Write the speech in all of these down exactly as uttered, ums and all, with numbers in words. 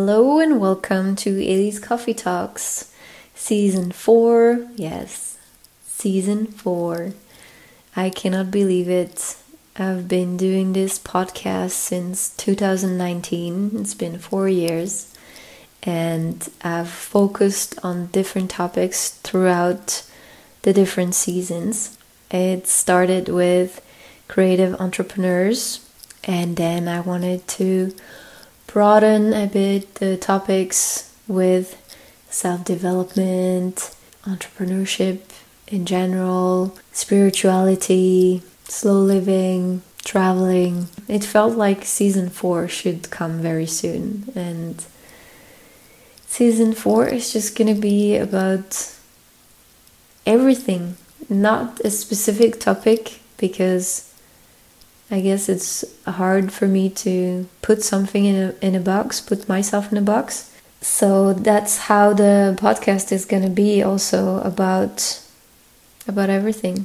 Hello and welcome to Ellie's Coffee Talks, Season four. Yes, Season four. I cannot believe it. I've been doing this podcast since two thousand nineteen. It's been four years. And I've focused on different topics throughout the different seasons. It started with creative entrepreneurs, and then I wanted to broaden a bit the topics with self-development, entrepreneurship in general, spirituality, slow living, traveling. It felt like season four should come very soon, and season four is just gonna be about everything, not a specific topic, because I guess it's hard for me to put something in a in a box, put myself in a box. So that's how the podcast is gonna be, also about about everything.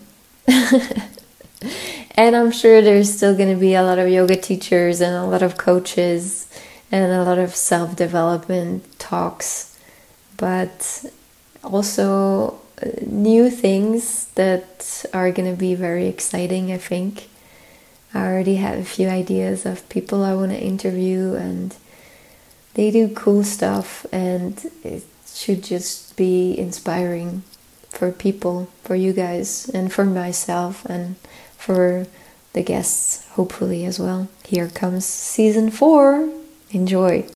And I'm sure there's still gonna be a lot of yoga teachers and a lot of coaches and a lot of self-development talks, but also new things that are gonna be very exciting, I think. I already have a few ideas of people I want to interview, and they do cool stuff, and it should just be inspiring for people, for you guys, and for myself, and for the guests, hopefully, as well. Here comes season four. Enjoy.